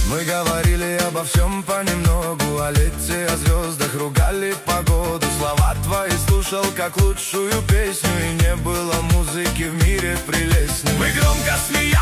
Мы говорили обо всем понемногу, о лете, о звездах, ругали погоду. Слова твои слушал как лучшую песню, и не было музыки в мире прелестней. Мы громко смеялись